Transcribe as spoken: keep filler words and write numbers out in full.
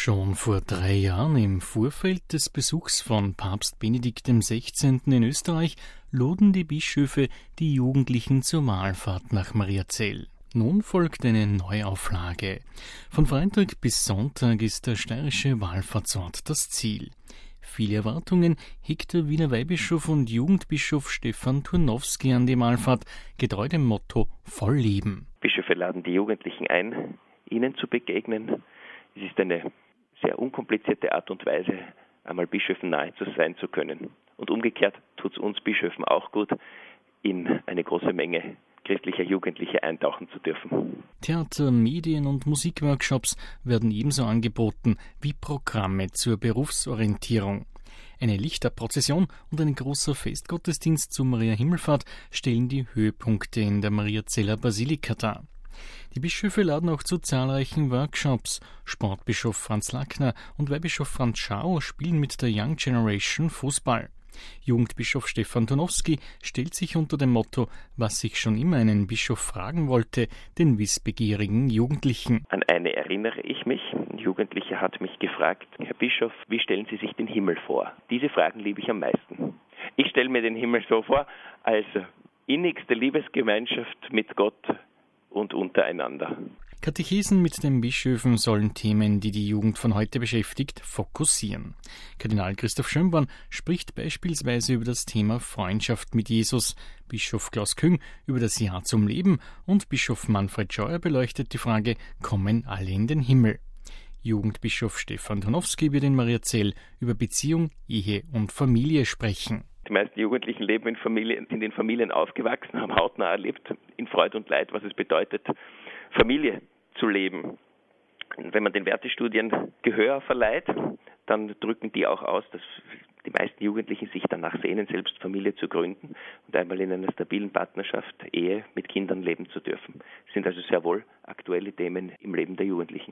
Schon vor drei Jahren im Vorfeld des Besuchs von Papst Benedikt der Sechzehnte. In Österreich luden die Bischöfe die Jugendlichen zur Wallfahrt nach Mariazell. Nun folgt eine Neuauflage. Von Freitag bis Sonntag ist der steirische Wallfahrtsort das Ziel. Viele Erwartungen hegt der Wiener Weihbischof und Jugendbischof Stefan Turnowski an die Wallfahrt, getreu dem Motto Voll Leben. Bischöfe laden die Jugendlichen ein, ihnen zu begegnen. Es ist eine sehr unkomplizierte Art und Weise, einmal Bischöfen nahe zu sein zu können. Und umgekehrt tut es uns Bischöfen auch gut, in eine große Menge christlicher Jugendliche eintauchen zu dürfen. Theater-, Medien- und Musikworkshops werden ebenso angeboten wie Programme zur Berufsorientierung. Eine Lichterprozession und ein großer Festgottesdienst zur Maria-Himmelfahrt stellen die Höhepunkte in der Mariazeller Basilika dar. Die Bischöfe laden auch zu zahlreichen Workshops. Sportbischof Franz Lackner und Weihbischof Franz Schau spielen mit der Young Generation Fußball. Jugendbischof Stefan Turnowski stellt sich unter dem Motto, was sich schon immer einen Bischof fragen wollte, den wissbegierigen Jugendlichen. An eine erinnere ich mich. Ein Jugendlicher hat mich gefragt, Herr Bischof, wie stellen Sie sich den Himmel vor? Diese Fragen liebe ich am meisten. Ich stelle mir den Himmel so vor, als innigste Liebesgemeinschaft mit Gott und untereinander. Katechesen mit den Bischöfen sollen Themen, die die Jugend von heute beschäftigt, fokussieren. Kardinal Christoph Schönborn spricht beispielsweise über das Thema Freundschaft mit Jesus, Bischof Klaus Küng über das Ja zum Leben und Bischof Manfred Scheuer beleuchtet die Frage, kommen alle in den Himmel? Jugendbischof Stefan Turnowski wird in Mariazell über Beziehung, Ehe und Familie sprechen. Die meisten Jugendlichen leben in Familien, sind in Familien aufgewachsen, haben hautnah erlebt, in Freud und Leid, was es bedeutet, Familie zu leben. Wenn man den Wertestudien Gehör verleiht, dann drücken die auch aus, dass die meisten Jugendlichen sich danach sehnen, selbst Familie zu gründen und einmal in einer stabilen Partnerschaft, Ehe mit Kindern leben zu dürfen. Das sind also sehr wohl aktuelle Themen im Leben der Jugendlichen.